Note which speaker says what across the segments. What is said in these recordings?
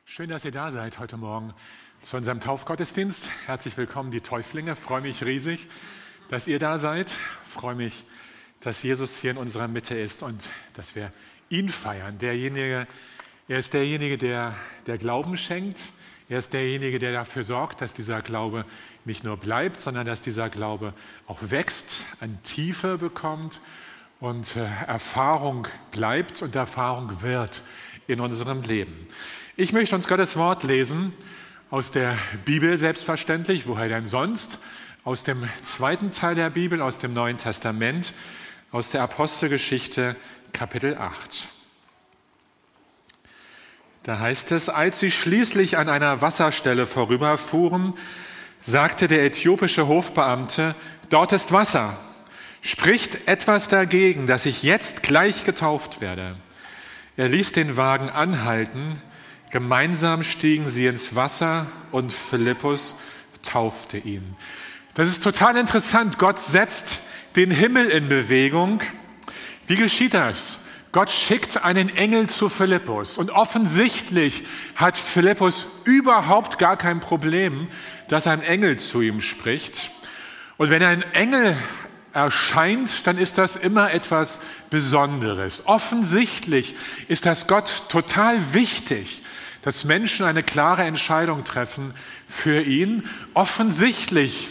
Speaker 1: Schön, dass ihr da seid heute Morgen zu unserem Taufgottesdienst. Herzlich willkommen, die Täuflinge. Ich freue mich riesig, dass ihr da seid. Ich freue mich, dass Jesus hier in unserer Mitte ist und dass wir ihn feiern. Er ist derjenige, der Glauben schenkt. Er ist derjenige, der dafür sorgt, dass dieser Glaube nicht nur bleibt, sondern dass dieser Glaube auch wächst, an Tiefe bekommt und Erfahrung bleibt und Erfahrung wird in unserem Leben. Ich möchte uns Gottes Wort lesen, aus der Bibel selbstverständlich, woher denn sonst? Aus dem zweiten Teil der Bibel, aus dem Neuen Testament, aus der Apostelgeschichte, Kapitel 8. Da heißt es: Als sie schließlich an einer Wasserstelle vorüberfuhren, sagte der äthiopische Hofbeamte: Dort ist Wasser. Spricht etwas dagegen, dass ich jetzt gleich getauft werde? Er ließ den Wagen anhalten. Gemeinsam stiegen sie ins Wasser und Philippus taufte ihn. Das ist total interessant. Gott setzt den Himmel in Bewegung. Wie geschieht das? Gott schickt einen Engel zu Philippus und offensichtlich hat Philippus überhaupt gar kein Problem, dass ein Engel zu ihm spricht. Und wenn ein Engel erscheint, dann ist das immer etwas Besonderes. Offensichtlich ist das Gott total wichtig, dass Menschen eine klare Entscheidung treffen für ihn. Offensichtlich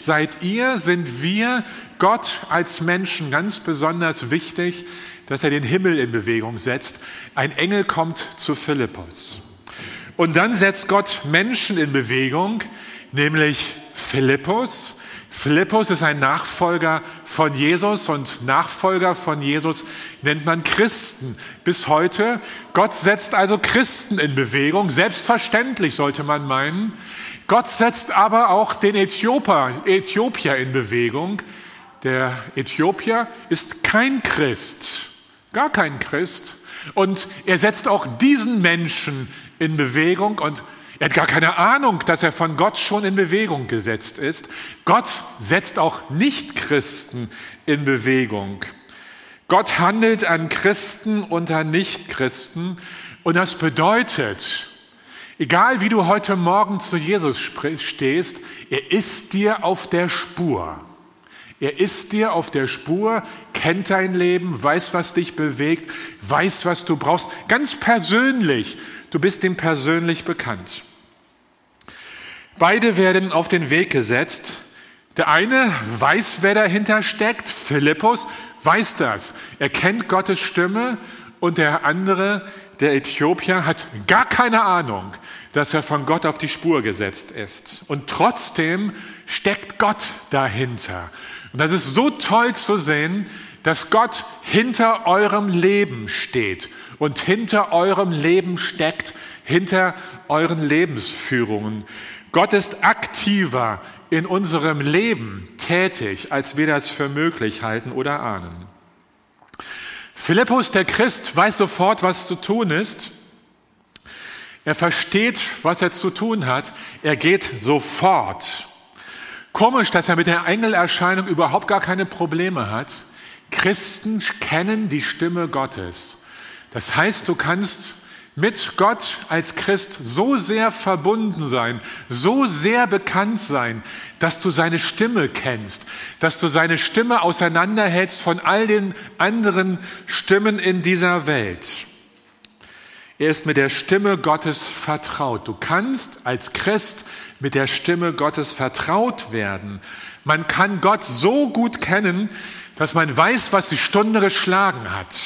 Speaker 1: sind wir Gott als Menschen ganz besonders wichtig, dass er den Himmel in Bewegung setzt. Ein Engel kommt zu Philippus. Und dann setzt Gott Menschen in Bewegung, nämlich Philippus. Philippus ist ein Nachfolger von Jesus und Nachfolger von Jesus nennt man Christen bis heute. Gott setzt also Christen in Bewegung, selbstverständlich sollte man meinen. Gott setzt aber auch den Äthiopier in Bewegung. Der Äthiopier ist kein Christ, gar kein Christ. Und er setzt auch diesen Menschen in Bewegung und er hat gar keine Ahnung, dass er von Gott schon in Bewegung gesetzt ist. Gott setzt auch Nichtchristen in Bewegung. Gott handelt an Christen und an Nichtchristen. Und das bedeutet, egal wie du heute Morgen zu Jesus stehst, er ist dir auf der Spur. Er ist dir auf der Spur, kennt dein Leben, weiß, was dich bewegt, weiß, was du brauchst. Ganz persönlich. Du bist ihm persönlich bekannt. Beide werden auf den Weg gesetzt. Der eine weiß, wer dahinter steckt. Philippus weiß das. Er kennt Gottes Stimme. Und der andere, der Äthiopier, hat gar keine Ahnung, dass er von Gott auf die Spur gesetzt ist. Und trotzdem steckt Gott dahinter. Und das ist so toll zu sehen, dass Gott hinter eurem Leben steht und hinter eurem Leben steckt, hinter euren Lebensführungen. Gott ist aktiver in unserem Leben tätig, als wir das für möglich halten oder ahnen. Philippus, der Christ, weiß sofort, was zu tun ist. Er versteht, was er zu tun hat. Er geht sofort. Komisch, dass er mit der Engelerscheinung überhaupt gar keine Probleme hat. Christen kennen die Stimme Gottes. Das heißt, du kannst mit Gott als Christ so sehr verbunden sein, so sehr bekannt sein, dass du seine Stimme kennst, dass du seine Stimme auseinanderhältst von all den anderen Stimmen in dieser Welt. Er ist mit der Stimme Gottes vertraut. Du kannst als Christ mit der Stimme Gottes vertraut werden. Man kann Gott so gut kennen, dass man weiß, was die Stunde geschlagen hat.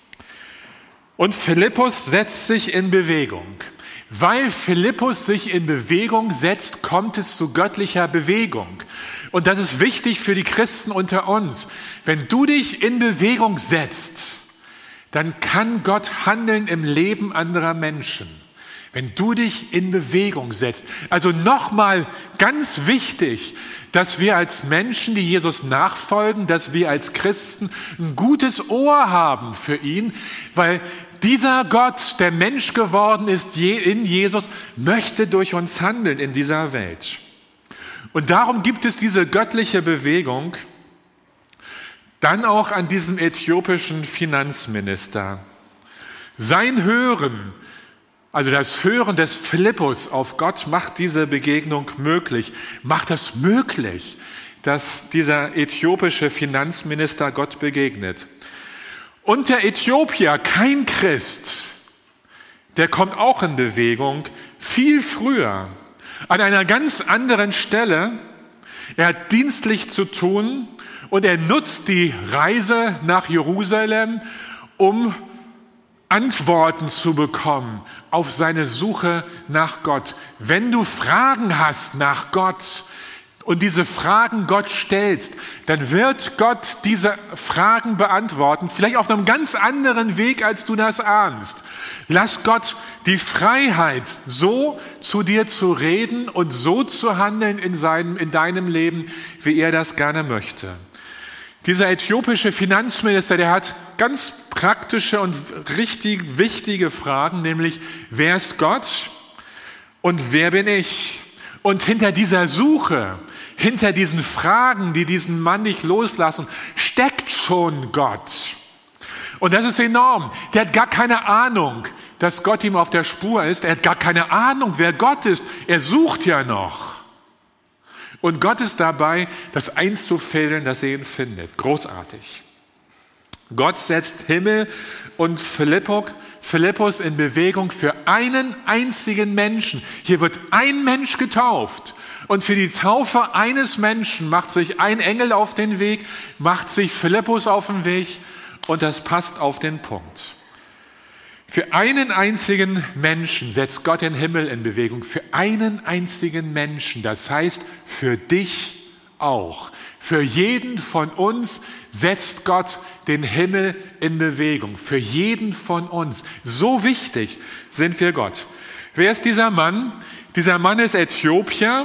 Speaker 1: Und Philippus setzt sich in Bewegung. Weil Philippus sich in Bewegung setzt, kommt es zu göttlicher Bewegung. Und das ist wichtig für die Christen unter uns. Wenn du dich in Bewegung setzt, dann kann Gott handeln im Leben anderer Menschen. Wenn du dich in Bewegung setzt. Also nochmal ganz wichtig, dass wir als Menschen, die Jesus nachfolgen, dass wir als Christen ein gutes Ohr haben für ihn, weil dieser Gott, der Mensch geworden ist in Jesus, möchte durch uns handeln in dieser Welt. Und darum gibt es diese göttliche Bewegung, dann auch an diesem äthiopischen Finanzminister. Sein Hören Also das Hören des Philippus auf Gott macht diese Begegnung möglich, macht es möglich, dass dieser äthiopische Finanzminister Gott begegnet. Und der Äthiopier, kein Christ, der kommt auch in Bewegung, viel früher, an einer ganz anderen Stelle. Er hat dienstlich zu tun und er nutzt die Reise nach Jerusalem, um Antworten zu bekommen auf seine Suche nach Gott. Wenn du Fragen hast nach Gott und diese Fragen Gott stellst, dann wird Gott diese Fragen beantworten, vielleicht auf einem ganz anderen Weg, als du das ahnst. Lass Gott die Freiheit, so zu dir zu reden und so zu handeln in deinem Leben, wie er das gerne möchte. Dieser äthiopische Finanzminister, der hat ganz praktische und richtig wichtige Fragen, nämlich, wer ist Gott und wer bin ich? Und hinter dieser Suche, hinter diesen Fragen, die diesen Mann nicht loslassen, steckt schon Gott. Und das ist enorm. Der hat gar keine Ahnung, dass Gott ihm auf der Spur ist. Er hat gar keine Ahnung, wer Gott ist. Er sucht ja noch. Und Gott ist dabei, das einzufädeln, dass er ihn findet. Großartig. Gott setzt Himmel und Philippus in Bewegung für einen einzigen Menschen. Hier wird ein Mensch getauft. Und für die Taufe eines Menschen macht sich ein Engel auf den Weg, macht sich Philippus auf den Weg und das passt auf den Punkt. Für einen einzigen Menschen setzt Gott den Himmel in Bewegung. Für einen einzigen Menschen, das heißt für dich auch. Für jeden von uns setzt Gott den Himmel in Bewegung. Für jeden von uns. So wichtig sind wir Gott. Wer ist dieser Mann? Dieser Mann ist Äthiopier,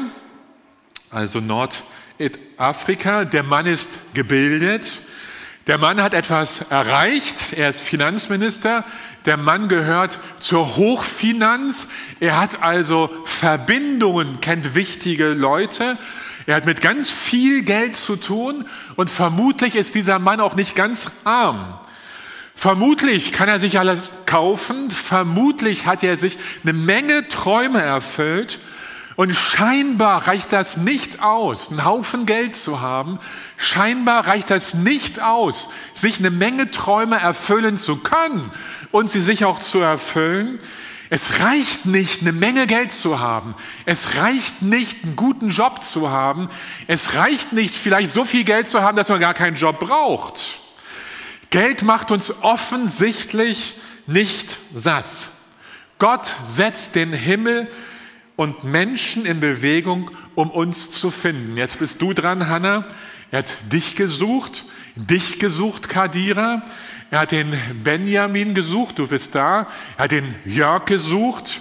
Speaker 1: also Nordafrika. Der Mann ist gebildet. Der Mann hat etwas erreicht. Er ist Finanzminister. Der Mann gehört zur Hochfinanz. Er hat also Verbindungen, kennt wichtige Leute. Er hat mit ganz viel Geld zu tun und vermutlich ist dieser Mann auch nicht ganz arm. Vermutlich kann er sich alles kaufen. Vermutlich hat er sich eine Menge Träume erfüllt. Und scheinbar reicht das nicht aus, einen Haufen Geld zu haben. Scheinbar reicht das nicht aus, sich eine Menge Träume erfüllen zu können und sie sich auch zu erfüllen. Es reicht nicht, eine Menge Geld zu haben. Es reicht nicht, einen guten Job zu haben. Es reicht nicht, vielleicht so viel Geld zu haben, dass man gar keinen Job braucht. Geld macht uns offensichtlich nicht satt. Gott setzt den Himmel und Menschen in Bewegung, um uns zu finden. Jetzt bist du dran, Hannah. Er hat dich gesucht, Kadira. Er hat den Benjamin gesucht, du bist da. Er hat den Jörg gesucht.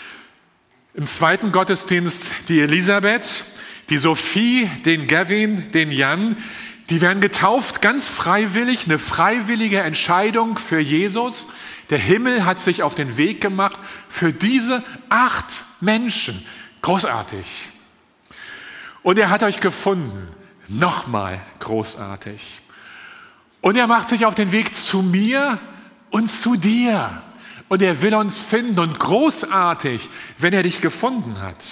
Speaker 1: Im zweiten Gottesdienst die Elisabeth, die Sophie, den Gavin, den Jan. Die werden getauft, ganz freiwillig, eine freiwillige Entscheidung für Jesus. Der Himmel hat sich auf den Weg gemacht für diese 8 Menschen. Großartig. Und er hat euch gefunden. Nochmal großartig. Und er macht sich auf den Weg zu mir und zu dir. Und er will uns finden. Und großartig, wenn er dich gefunden hat.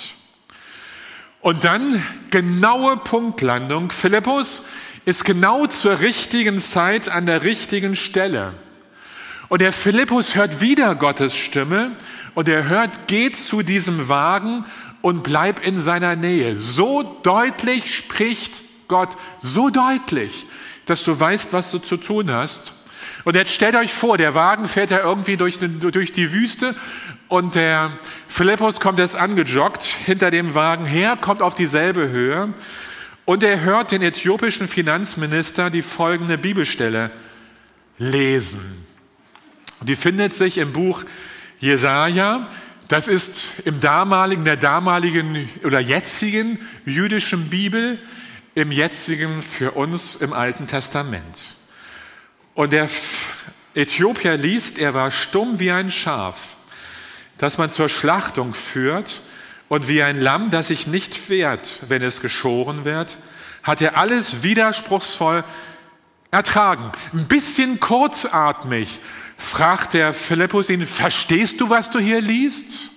Speaker 1: Und dann genaue Punktlandung. Philippus ist genau zur richtigen Zeit an der richtigen Stelle. Und der Philippus hört wieder Gottes Stimme und er hört, geh zu diesem Wagen und bleib in seiner Nähe. So deutlich spricht Gott, so deutlich, dass du weißt, was du zu tun hast. Und jetzt stellt euch vor, der Wagen fährt ja irgendwie durch die Wüste und der Philippus kommt jetzt angejoggt hinter dem Wagen her, kommt auf dieselbe Höhe und er hört den äthiopischen Finanzminister die folgende Bibelstelle lesen. Die findet sich im Buch Jesaja. Das ist der damaligen oder jetzigen jüdischen Bibel, im jetzigen für uns im Alten Testament. Und der Äthiopier liest, er war stumm wie ein Schaf, das man zur Schlachtung führt, und wie ein Lamm, das sich nicht wehrt, wenn es geschoren wird, hat er alles widerspruchsvoll ertragen. Ein bisschen kurzatmig fragt der Philippus ihn, verstehst du, was du hier liest?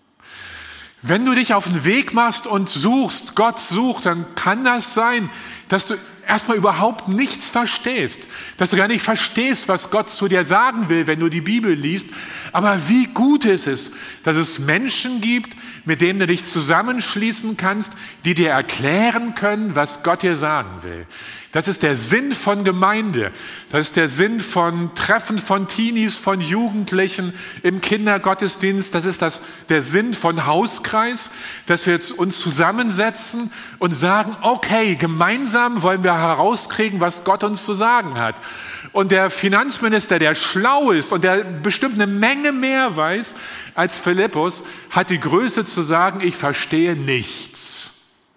Speaker 1: Wenn du dich auf den Weg machst und suchst, Gott suchst, dann kann das sein, dass du erstmal überhaupt nichts verstehst, dass du gar nicht verstehst, was Gott zu dir sagen will, wenn du die Bibel liest. Aber wie gut ist es, dass es Menschen gibt, mit denen du dich zusammenschließen kannst, die dir erklären können, was Gott dir sagen will. Das ist der Sinn von Gemeinde. Das ist der Sinn von Treffen von Teenies, von Jugendlichen im Kindergottesdienst. Das ist der Sinn von Hauskreis, dass wir uns zusammensetzen und sagen, okay, gemeinsam wollen wir herauskriegen, was Gott uns zu sagen hat. Und der Finanzminister, der schlau ist und der bestimmt eine Menge mehr weiß als Philippus, hat die Größe zu sagen, ich verstehe nichts.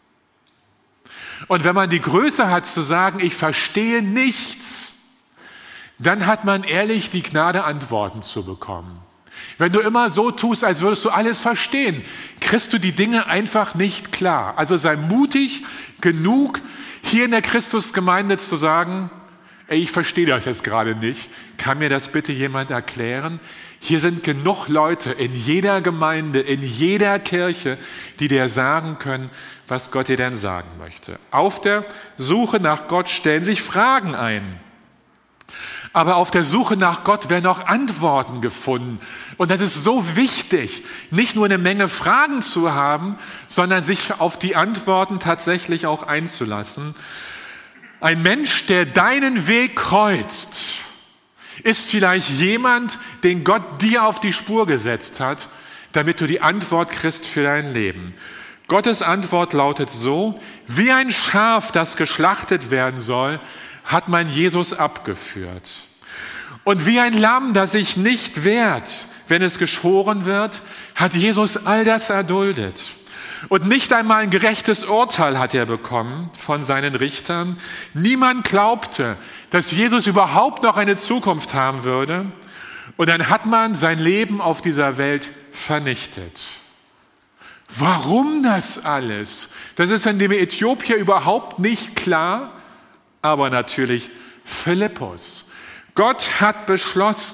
Speaker 1: Und wenn man die Größe hat zu sagen, ich verstehe nichts, dann hat man ehrlich die Gnade, Antworten zu bekommen. Wenn du immer so tust, als würdest du alles verstehen, kriegst du die Dinge einfach nicht klar. Also sei mutig genug, hier in der Christusgemeinde zu sagen, ich verstehe das jetzt gerade nicht. Kann mir das bitte jemand erklären? Hier sind genug Leute in jeder Gemeinde, in jeder Kirche, die dir sagen können, was Gott dir denn sagen möchte. Auf der Suche nach Gott stellen sich Fragen ein. Aber auf der Suche nach Gott werden auch Antworten gefunden. Und das ist so wichtig, nicht nur eine Menge Fragen zu haben, sondern sich auf die Antworten tatsächlich auch einzulassen. Ein Mensch, der deinen Weg kreuzt, ist vielleicht jemand, den Gott dir auf die Spur gesetzt hat, damit du die Antwort kriegst für dein Leben. Gottes Antwort lautet so: Wie ein Schaf, das geschlachtet werden soll, hat mein Jesus abgeführt. Und wie ein Lamm, das sich nicht wehrt, wenn es geschoren wird, hat Jesus all das erduldet. Und nicht einmal ein gerechtes Urteil hat er bekommen von seinen Richtern. Niemand glaubte, dass Jesus überhaupt noch eine Zukunft haben würde. Und dann hat man sein Leben auf dieser Welt vernichtet. Warum das alles? Das ist in dem Äthiopier überhaupt nicht klar, aber natürlich Philippus. Gott hat beschlossen,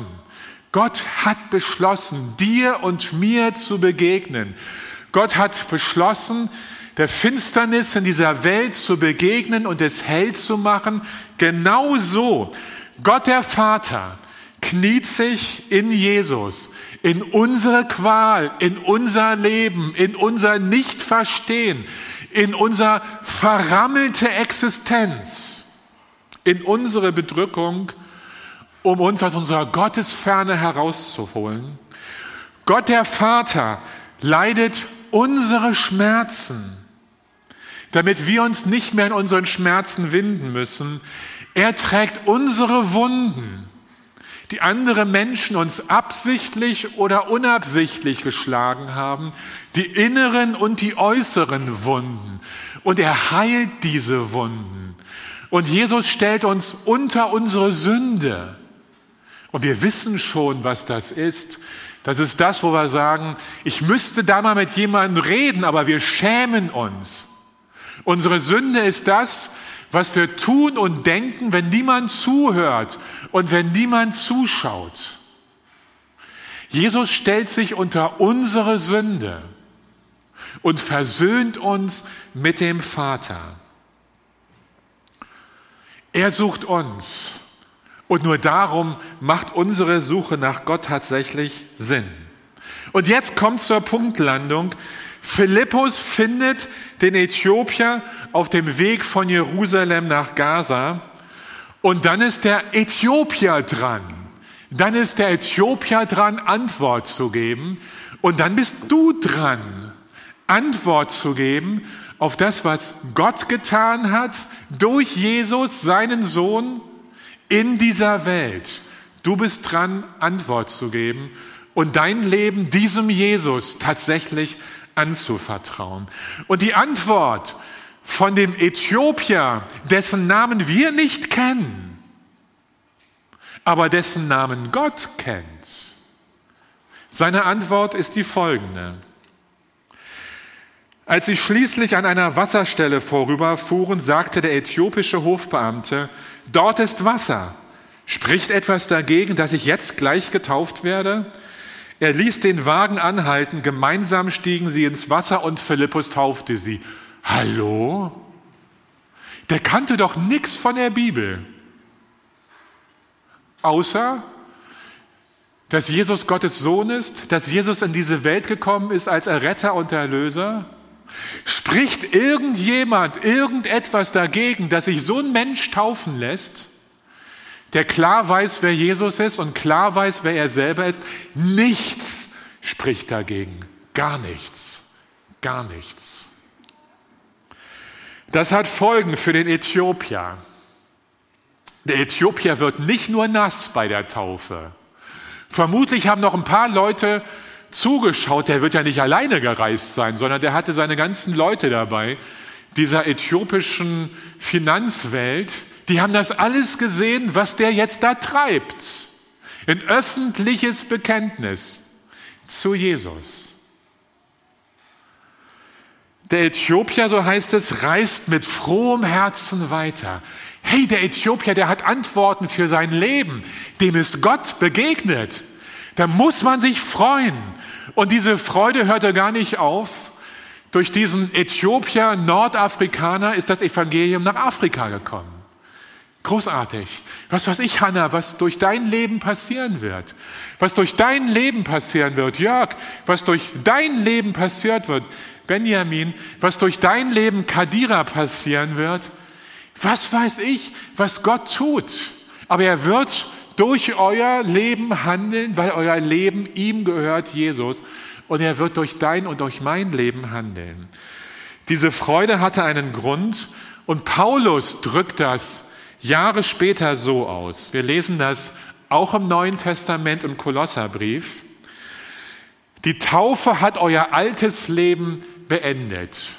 Speaker 1: dir und mir zu begegnen. Gott hat beschlossen, der Finsternis in dieser Welt zu begegnen und es hell zu machen. Genauso, Gott der Vater kniet sich in Jesus, in unsere Qual, in unser Leben, in unser Nichtverstehen, in unser verrammelte Existenz, in unsere Bedrückung, um uns aus unserer Gottesferne herauszuholen. Gott der Vater leidet unsere Schmerzen, damit wir uns nicht mehr in unseren Schmerzen winden müssen. Er trägt unsere Wunden, die andere Menschen uns absichtlich oder unabsichtlich geschlagen haben, die inneren und die äußeren Wunden. Und er heilt diese Wunden. Und Jesus stellt uns unter unsere Sünde. Und wir wissen schon, was das ist. Das ist das, wo wir sagen, ich müsste da mal mit jemandem reden, aber wir schämen uns. Unsere Sünde ist das, was wir tun und denken, wenn niemand zuhört und wenn niemand zuschaut. Jesus stellt sich unter unsere Sünde und versöhnt uns mit dem Vater. Er sucht uns. Und nur darum macht unsere Suche nach Gott tatsächlich Sinn. Und jetzt kommt zur Punktlandung. Philippus findet den Äthiopier auf dem Weg von Jerusalem nach Gaza. Und dann ist der Äthiopier dran. Antwort zu geben. Und dann bist du dran, Antwort zu geben auf das, was Gott getan hat, durch Jesus, seinen Sohn, in dieser Welt. Du bist dran, Antwort zu geben und dein Leben diesem Jesus tatsächlich anzuvertrauen. Und die Antwort von dem Äthiopier, dessen Namen wir nicht kennen, aber dessen Namen Gott kennt, seine Antwort ist die folgende. Als sie schließlich an einer Wasserstelle vorüberfuhren, sagte der äthiopische Hofbeamte: Dort ist Wasser, Spricht etwas dagegen, dass ich jetzt gleich getauft werde? Er ließ den Wagen anhalten, gemeinsam stiegen sie ins Wasser und Philippus taufte sie. Hallo? Der kannte doch nichts von der Bibel. Außer, dass Jesus Gottes Sohn ist, dass Jesus in diese Welt gekommen ist als Erretter und Erlöser. Spricht irgendjemand irgendetwas dagegen, dass sich so ein Mensch taufen lässt, der klar weiß, wer Jesus ist und klar weiß, wer er selber ist? Nichts spricht dagegen. Gar nichts. Gar nichts. Das hat Folgen für den Äthiopier. Der Äthiopier wird nicht nur nass bei der Taufe. Vermutlich haben noch ein paar Leute zugeschaut. Der wird ja nicht alleine gereist sein, sondern der hatte seine ganzen Leute dabei, dieser äthiopischen Finanzwelt. Die haben das alles gesehen, was der jetzt da treibt. Ein öffentliches Bekenntnis zu Jesus. Der Äthiopier, so heißt es, reist mit frohem Herzen weiter. Hey, der Äthiopier, der hat Antworten für sein Leben. Dem ist Gott begegnet. Da muss man sich freuen. Und diese Freude hörte gar nicht auf. Durch diesen Äthiopier, Nordafrikaner, ist das Evangelium nach Afrika gekommen. Großartig. Was weiß ich, Hannah, was durch dein Leben passieren wird. Was durch dein Leben passieren wird, Jörg. Was durch dein Leben passiert wird, Benjamin. Was durch dein Leben, Kadira, passieren wird. Was weiß ich, was Gott tut. Aber er wird durch euer Leben handeln, weil euer Leben ihm gehört, Jesus. Und er wird durch dein und durch mein Leben handeln. Diese Freude hatte einen Grund und Paulus drückt das Jahre später so aus. Wir lesen das auch im Neuen Testament im Kolosserbrief. Die Taufe hat euer altes Leben beendet.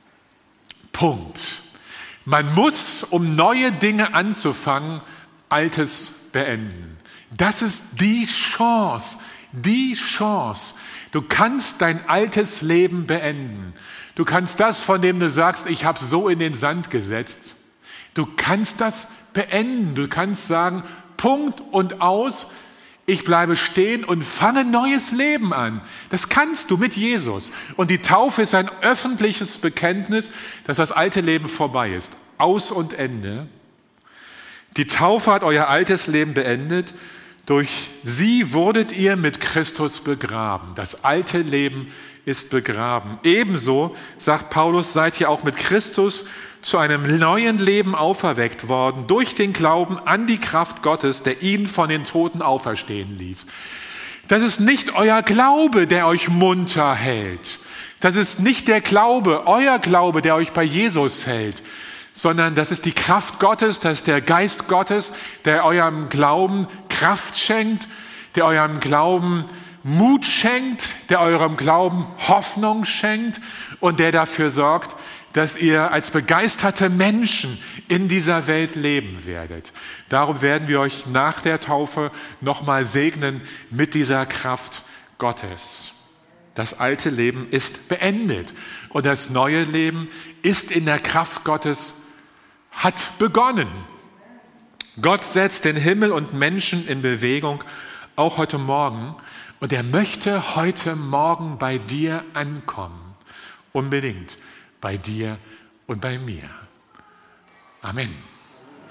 Speaker 1: Punkt. Man muss, um neue Dinge anzufangen, Altes beenden. Das ist die Chance, die Chance. Du kannst dein altes Leben beenden. Du kannst das, von dem du sagst, ich habe es so in den Sand gesetzt. Du kannst das beenden. Du kannst sagen, Punkt und aus, ich bleibe stehen und fange ein neues Leben an. Das kannst du mit Jesus. Und die Taufe ist ein öffentliches Bekenntnis, dass das alte Leben vorbei ist. Aus und Ende. Die Taufe hat euer altes Leben beendet. Durch sie wurdet ihr mit Christus begraben. Das alte Leben ist begraben. Ebenso, sagt Paulus, seid ihr auch mit Christus zu einem neuen Leben auferweckt worden, durch den Glauben an die Kraft Gottes, der ihn von den Toten auferstehen ließ. Das ist nicht euer Glaube, der euch munter hält. Das ist nicht der Glaube, euer Glaube, der euch bei Jesus hält, sondern das ist die Kraft Gottes, das ist der Geist Gottes, der eurem Glauben Kraft schenkt, der eurem Glauben Mut schenkt, der eurem Glauben Hoffnung schenkt und der dafür sorgt, dass ihr als begeisterte Menschen in dieser Welt leben werdet. Darum werden wir euch nach der Taufe nochmal segnen mit dieser Kraft Gottes. Das alte Leben ist beendet und das neue Leben ist in der Kraft Gottes, hat begonnen. Gott setzt den Himmel und Menschen in Bewegung, auch heute Morgen. Und er möchte heute Morgen bei dir ankommen. Unbedingt bei dir und bei mir. Amen.